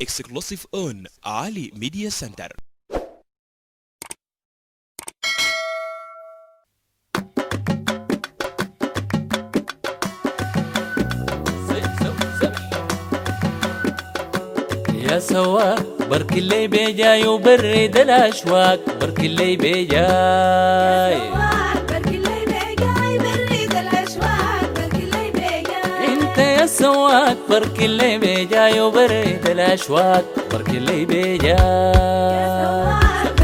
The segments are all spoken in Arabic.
exclusive on Ali Media Center. يا سواق برك اللي بيجاي وبرد الاشواق، برك اللي بيجاي انت يا سواق برك اللي بيجاي وبرد الاشواق، برك اللي بيجاي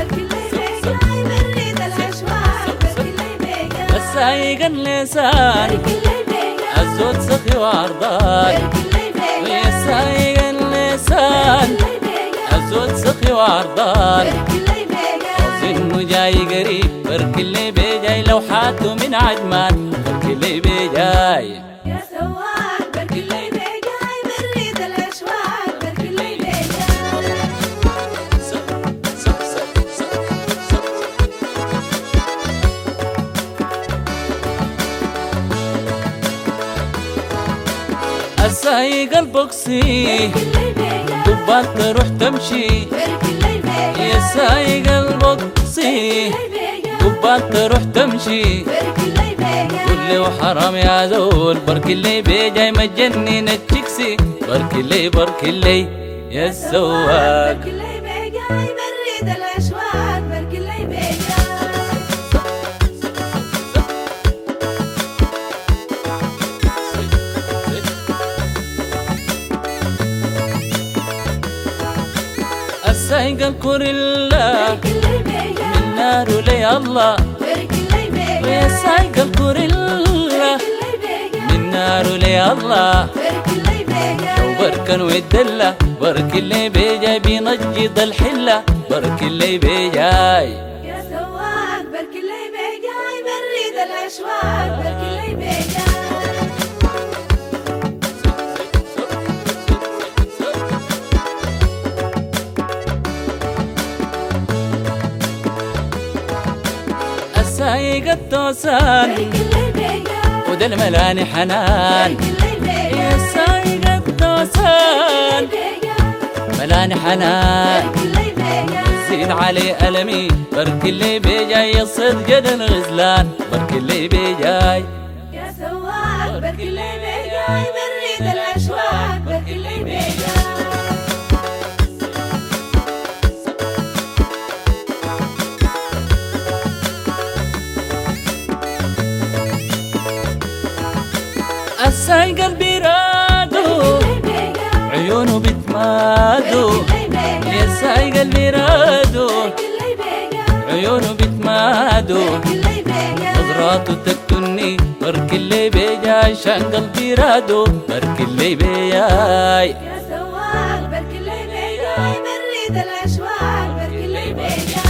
السايق اللسان الزود سخي وعرضان، ويا سايق اللسان الزود سخي وعرضان، أظنه جاي قريب برك اللي بيجاي لو حاته من عجمان، برك اللي بيجاي يا سواق برك اللي بيجاي بريد الأشواق، برك اللي بيجاي السايق البوكسي دبات تروح تمشي، يا سايق البوكسي دبات تروح تمشي، قول لي وحرام يا زول برك اللي بيجاي مجنن التكسي، برك اللي يا السواق برك اللي بيجاي بريد الأشواق، برك اللي بيجاي السايق الكوريلا من نار لي الله، ويا سايق الكوريلا من نار لي الله، لو بركن والدلة برك اللي بيجاي بينجد الحلة، برك اللي بيجاي يا سواق برك اللي بيجاي بريد الأشواق، برك اللي بيجاي السايق التوسان وده الملاني حنان، يا سايق التوسان ملاني حنان، زين علي ألمي برك اللي بيجاي يصيد جدن غزلان، برك اللي بيجاي يا سواق برك اللي بيجاي بريد الأشواق، برك اللي بيجاي السايق البيرادو عيونه بتمادو، يا سايق البيرادو عيونه بتمادو، نظراته تقتلني برك اللي بيجاي، شنق البيرادو برك اللي بيجاي يا سواق برك اللي بيجاي بريد الأشواق، برك اللي بيجاي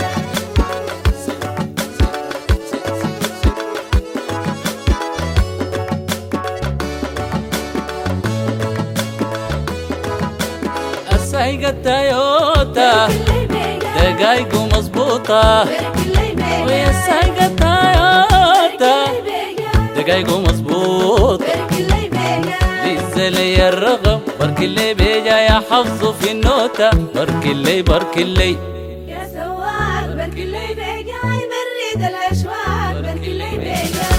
السايق التايوتا دقايقه مظبوطة، ويا سايق التايوتا دقايقه مظبوطة، لسه لي الرغم برك اللي بيجاي حافظه في النوتة، برك اللي يا سواق برك اللي بيجاي بريد الأشواق، برك اللي بيجاي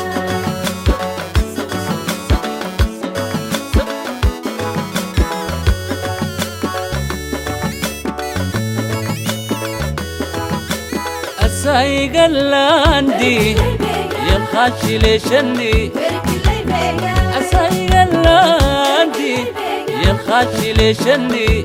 السايق اللاندي يا الخاشي ليشني، السايق اللاندي يا الخاشي ليشني،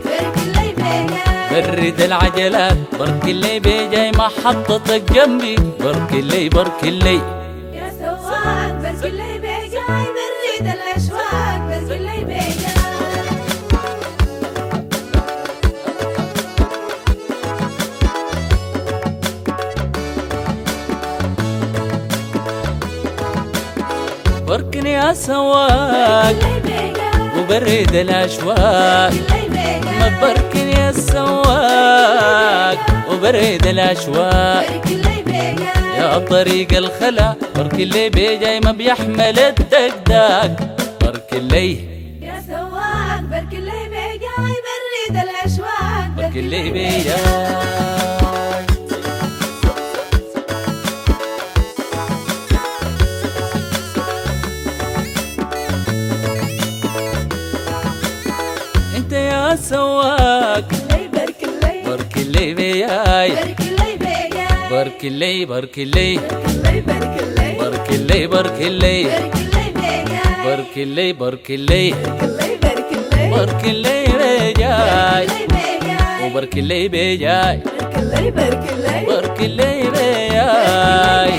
برد العجلات برك اللي بيجاي محطتك جنبي، برك اللي يا سواق برك اللي بيجاي بريد الأشواق، برك اللي بيجاي بركني يا سواق وبرد الاشواق، ما بركني يا سواق وبرد الاشواق، يا طريق الخلا برك اللي بيجاي ما بيحمل الدقداق، برك اللي يا سواق برك اللي بيجاي بريد الأشواق برك اللي بيجاي انت يا سواق برك اللي برك اللي بيجاي برك اللي بيجاي برك اللي برك اللي برك اللي برك اللي برك اللي برك اللي بيجاي برك اللي برك اللي برك اللي برك اللي بيجاي بيجاي وبرك اللي بيجاي برك اللي برك اللي بيجاي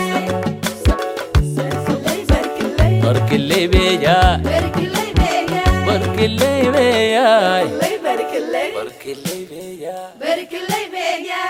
برك اللي بيجاي برك اللي بيجاي برك اللي برك اللي بيجاي برك اللي بيجاي